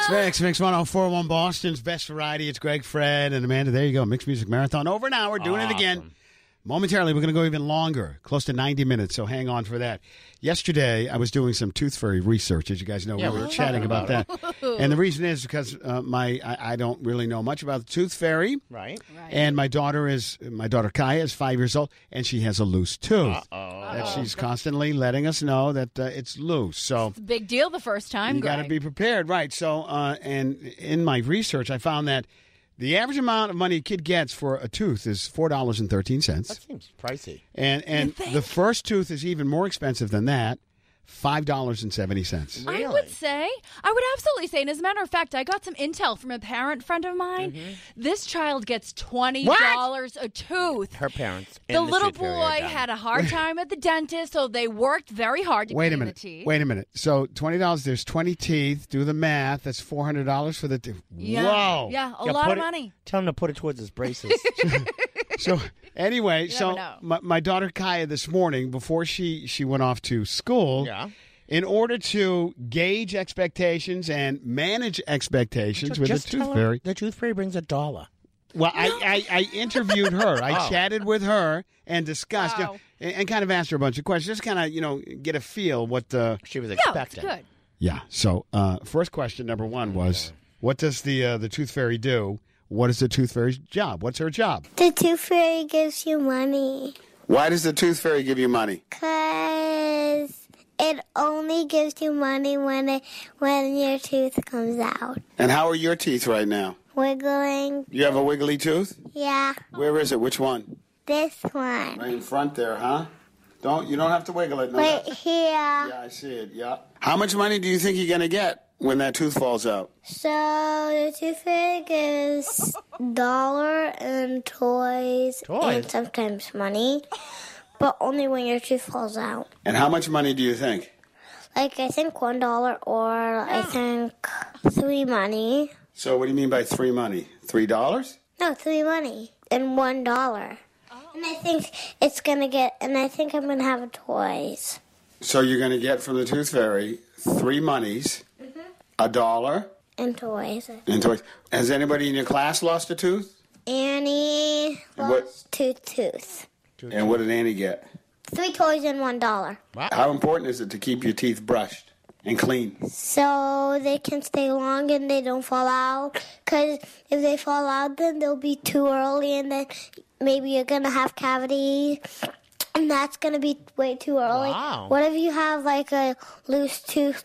Mix 104.1 Boston's best variety. It's Greg, Fred, and Amanda. There you go. Mixed Music Marathon. Over an hour. Doing it again. Momentarily, we're going to go even longer, close to 90 minutes, so hang on for that. Yesterday, I was doing some tooth fairy research. As you guys know, we were chatting about that. And the reason is because I don't really know much about the tooth fairy. Right. And my daughter Kaya is 5 years old, and she has a loose tooth. That she's constantly letting us know that it's loose. So it's a big deal the first time, you got to be prepared, right? So, and in my research, I found that the average amount of money a kid gets for a tooth is $4.13. That seems pricey. And the first tooth is even more expensive than that, $5.70. Really? I would absolutely say, and as a matter of fact, I got some intel from a parent friend of mine. Mm-hmm. This child gets $20 a tooth. Her parents. The little boy had a hard time at the dentist, so they worked very hard to clean the teeth. Wait a minute. So $20, there's 20 teeth. Do the math. That's $400 for the tooth. Yeah. Whoa. Yeah, a lot of money. Tell him to put it towards his braces. So anyway, my daughter Kaya this morning, before she went off to school, in order to gauge expectations and manage expectations with the tooth fairy. The tooth fairy brings $1. Well, I interviewed her. I chatted with her and discussed, and kind of asked her a bunch of questions, just kind of, get a feel what she was expecting. Good. Yeah. So first question, number one, was, what does the tooth fairy do? What is the tooth fairy's job? What's her job? The tooth fairy gives you money. Why does the tooth fairy give you money? Because it only gives you money when your tooth comes out. And how are your teeth right now? Wiggling. You have a wiggly tooth? Yeah. Where is it? Which one? This one. Right in front there, huh? You don't have to wiggle it. No, right here. Yeah, I see it. Yeah. How much money do you think you're going to get when that tooth falls out? So the tooth fairy gives $1 and toys and sometimes money, but only when your tooth falls out. And how much money do you think? I think $1 or I think 3 money. So what do you mean by 3 money? $3? No, 3 money and $1. And I think I'm going to have toys. So you're going to get from the tooth fairy 3 monies, $1. And toys. Has anybody in your class lost a tooth? Annie lost 2 teeth. And what did Annie get? 3 toys and $1. Wow. How important is it to keep your teeth brushed and clean? So they can stay long and they don't fall out. Because if they fall out, then they'll be too early and then maybe you're going to have cavities. And that's going to be way too early. Wow. What if you have like a loose tooth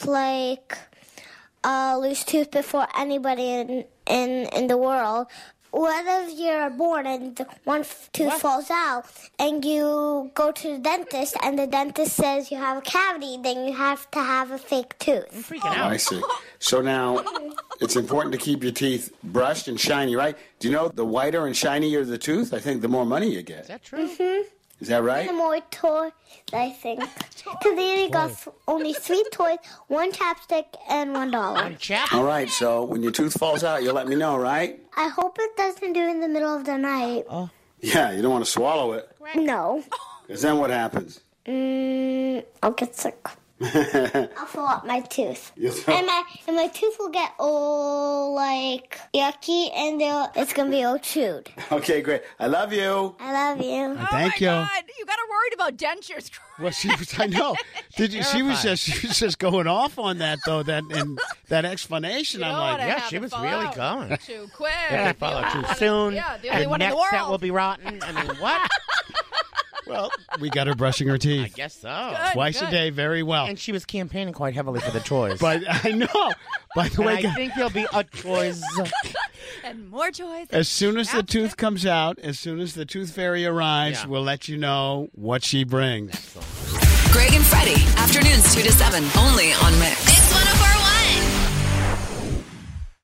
before anybody in the world? What if you're born and one tooth falls out and you go to the dentist and the dentist says you have a cavity, then you have to have a fake tooth. I'm freaking out. I see. So now it's important to keep your teeth brushed and shiny, right? Do you know the whiter and shinier the tooth, I think the more money you get. Is that true? Mm-hmm. Is that right? And more toys, I think. Because they got only 3 toys, 1 chapstick, and $1. All right, so when your tooth falls out, you'll let me know, right? I hope it doesn't do it in the middle of the night. Oh. Yeah, you don't want to swallow it. No. Because then what happens? I'll get sick. I'll fill up my tooth. And my tooth will get all, yucky, and it's going to be all chewed. Okay, great. I love you. I love you. Thank you. God. You got her worried about dentures. Well, I know. Did you? She was just going off on that though. That explanation. I'm like, yeah, she was really going too quick. If they follow too soon, the only one in the world that will be rotten. I mean, what? Well, we got her brushing her teeth. I guess so. Twice a day, very well. And she was campaigning quite heavily for the toys. But I know. By the way, I think there'll be a toys. And more toys. As soon as the tooth comes out, as soon as the tooth fairy arrives, we'll let you know what she brings. Greg and Freddie, afternoons 2 to 7, only on Mix. It's 104.1.